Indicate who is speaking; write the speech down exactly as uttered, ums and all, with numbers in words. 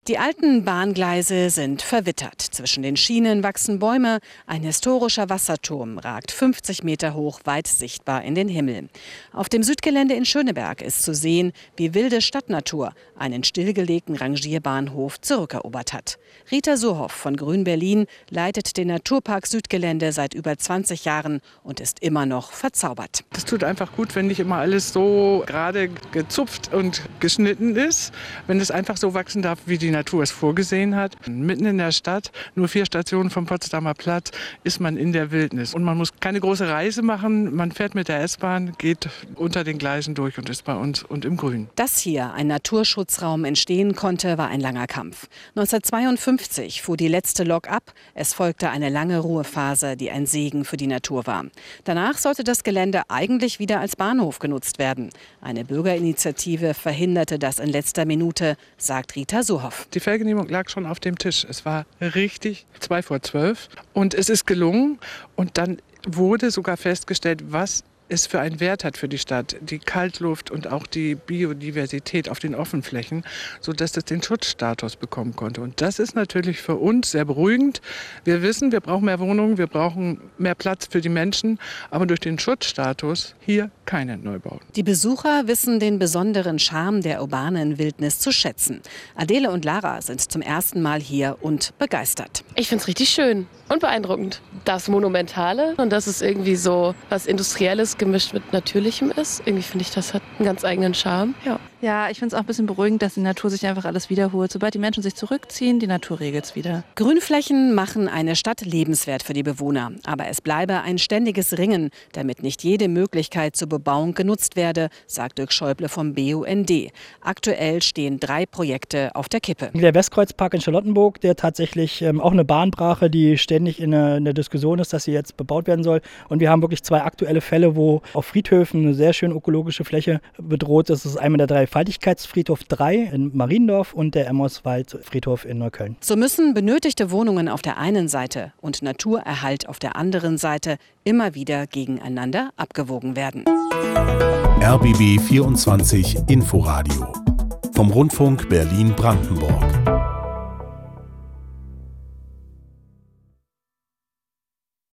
Speaker 1: Die alten Bahngleise sind verwittert. Zwischen den Schienen wachsen Bäume. Ein historischer Wasserturm ragt fünfzig Meter hoch, weit sichtbar in den Himmel. Auf dem Südgelände in Schöneberg ist zu sehen, wie wilde Stadtnatur einen stillgelegten Rangierbahnhof zurückerobert hat. Rita Surhoff von Grün Berlin leitet den Naturpark Südgelände seit über zwanzig Jahren und ist immer noch verzaubert.
Speaker 2: Es tut einfach gut, wenn nicht immer alles so gerade gezupft und geschnitten ist, wenn es einfach so wachsen darf, wie die Natur es vorgesehen hat. Mitten in der Stadt, nur vier Stationen vom Potsdamer Platz, ist man in der Wildnis. Und man muss keine große Reise machen. Man fährt mit der S-Bahn, geht unter den Gleisen durch und ist bei uns und im Grün.
Speaker 1: Dass hier ein Naturschutzraum entstehen konnte, war ein langer Kampf. neunzehnhundertzweiundfünfzig fuhr die letzte Lok ab. Es folgte eine lange Ruhephase, die ein Segen für die Natur war. Danach sollte das Gelände eigentlich wieder als Bahnhof genutzt werden. Eine Bürgerinitiative verhinderte das in letzter Minute, sagt Rita Surhoff.
Speaker 2: Die Fellgenehmigung lag schon auf dem Tisch. Es war richtig zwei vor zwölf und es ist gelungen. Und dann wurde sogar festgestellt, was es für einen Wert hat für die Stadt, die Kaltluft und auch die Biodiversität auf den Offenflächen, sodass es den Schutzstatus bekommen konnte. Und das ist natürlich für uns sehr beruhigend. Wir wissen, wir brauchen mehr Wohnungen, wir brauchen mehr Platz für die Menschen, aber durch den Schutzstatus hier keine Neubauten.
Speaker 1: Die Besucher wissen den besonderen Charme der urbanen Wildnis zu schätzen. Adele und Lara sind zum ersten Mal hier und begeistert.
Speaker 3: Ich finde es richtig schön und beeindruckend. Das Monumentale und dass es irgendwie so was Industrielles gemischt mit Natürlichem ist. Irgendwie finde ich, das hat einen ganz eigenen Charme. Ja,
Speaker 4: ja ich finde es auch ein bisschen beruhigend, dass die Natur sich einfach alles wiederholt. Sobald die Menschen sich zurückziehen, die Natur regelt es wieder.
Speaker 1: Grünflächen machen eine Stadt lebenswert für die Bewohner. Aber es bleibe ein ständiges Ringen, damit nicht jede Möglichkeit zur Bebauung genutzt werde, sagt Dirk Schäuble vom B U N D. Aktuell stehen drei Projekte auf der Kippe.
Speaker 5: Der Westkreuzpark in Charlottenburg, der tatsächlich ähm, auch eine Bahnbrache, die ständig in der, in der Diskussion ist, dass sie jetzt bebaut werden soll. Und wir haben wirklich zwei aktuelle Fälle, wo auf Friedhöfen eine sehr schön ökologische Fläche bedroht ist. Das ist einmal der Dreifaltigkeitsfriedhof drei in Mariendorf und der Emmerswald-Friedhof in Neukölln.
Speaker 1: So müssen benötigte Wohnungen auf der einen Seite und Naturerhalt auf der anderen Seite immer wieder gegeneinander abgewogen werden.
Speaker 6: R B B vierundzwanzig Inforadio vom Rundfunk Berlin-Brandenburg.